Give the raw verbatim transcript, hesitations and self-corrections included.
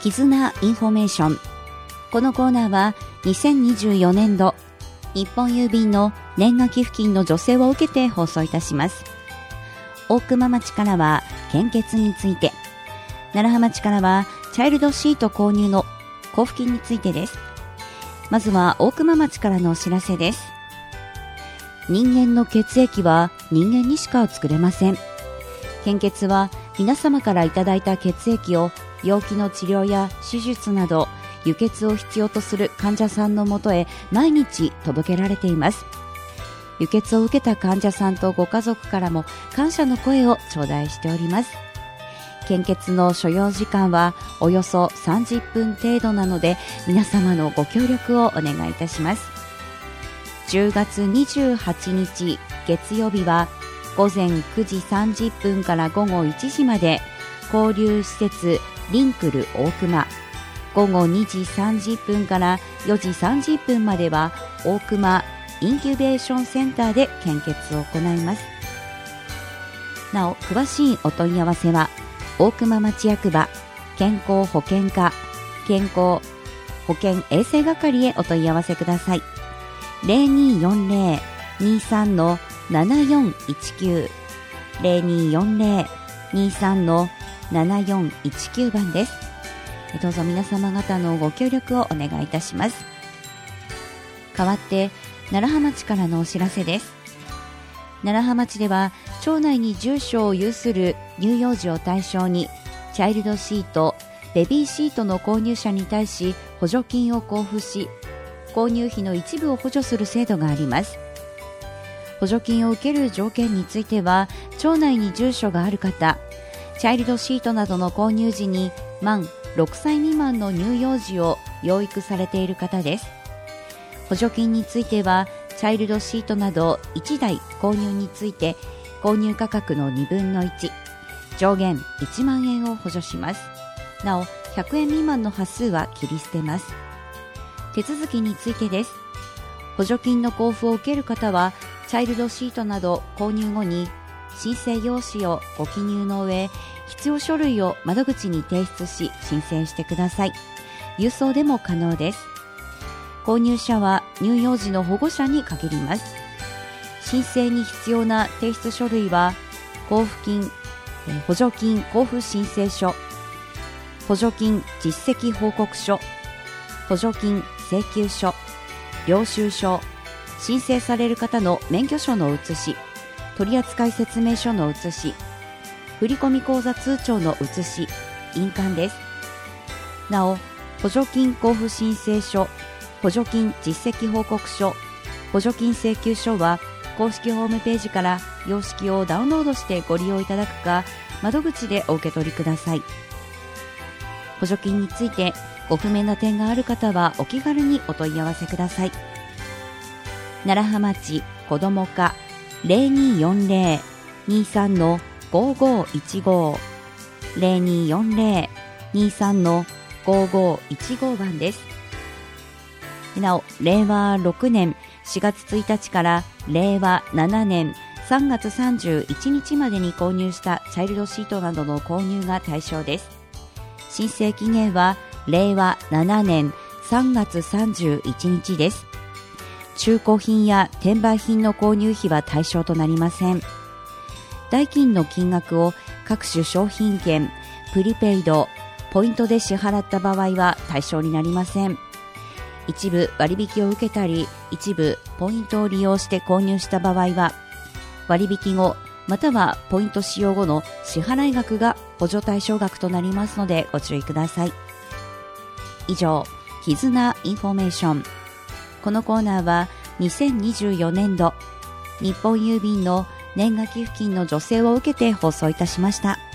絆インフォメーション。このコーナーはにせんにじゅうよねんど日本郵便の年賀寄付金の助成を受けて放送いたします。大熊町からは献血について、楢葉町からはチャイルドシート購入の交付金についてです。まずは大熊町からのお知らせです。人間の血液は人間にしか作れません。献血は皆様からいただいた血液を病気の治療や手術など輸血を必要とする患者さんのもとへ毎日届けられています。輸血を受けた患者さんとご家族からも感謝の声を頂戴しております。献血の所要時間はおよそさんじゅっぷん程度なので、皆様のご協力をお願いいたします。じゅうがつにじゅうはちにち月曜日はごぜんくじさんじゅっぷんからごごいちじまで交流施設リンクル大熊、ごごにじさんじゅっぷんからよじさんじゅっぷんまでは大熊インキュベーションセンターで献血を行います。なお、詳しいお問い合わせは大熊町役場健康保険課健康保険衛生係へお問い合わせください。 ゼロにーよんゼロ にーさん ななよんいちきゅう ゼロにーよんゼロ にーさん ななよんいちきゅう 番です。どうぞ皆様方のご協力をお願いいたします。代わって楢葉町からのお知らせです。楢葉町では町内に住所を有する乳幼児を対象にチャイルドシート、ベビーシートの購入者に対し補助金を交付し、購入費の一部を補助する制度があります。補助金を受ける条件については、町内に住所がある方、チャイルドシートなどの購入時に満ろくさい未満の乳幼児を養育されている方です。補助金については、チャイルドシートなどいちだい購入について購入価格のにぶんのいち、上限いちまんえんを補助します。なお、ひゃくえん未満の端数は切り捨てます。手続きについてです。補助金の交付を受ける方は、チャイルドシートなど購入後に申請用紙をご記入の上、必要書類を窓口に提出し申請してください。郵送でも可能です。購入者は乳幼児の保護者に限ります。申請に必要な提出書類は、交付金、補助金交付申請書、補助金実績報告書、補助金請求書、領収書、申請される方の免許証の写し、取扱説明書の写し、振込口座通帳の写し、印鑑です。なお、補助金交付申請書、補助金実績報告書、補助金請求書は公式ホームページから様式をダウンロードしてご利用いただくか、窓口でお受け取りください。補助金についてご不明な点がある方はお気軽にお問い合わせください。楢葉町子ども課 ゼロにーよんゼロ にーさん ごごいちご ゼロにーよんゼロ にーさん ごごいちご 番です。なお、れいわろくねんしがつついたちかられいわななねんさんがつさんじゅういちにちまでに購入したチャイルドシートなどの購入が対象です。申請期限はれいわななねんさんがつさんじゅういちにちです。中古品や転売品の購入費は対象となりません。代金の金額を各種商品券、プリペイド、ポイントで支払った場合は対象になりません。一部割引を受けたり、一部ポイントを利用して購入した場合は、割引後またはポイント使用後の支払い額が補助対象額となりますのでご注意ください。以上、絆インフォメーション。このコーナーはにせんにじゅうよねんど日本郵便の年賀寄付金の助成を受けて放送いたしました。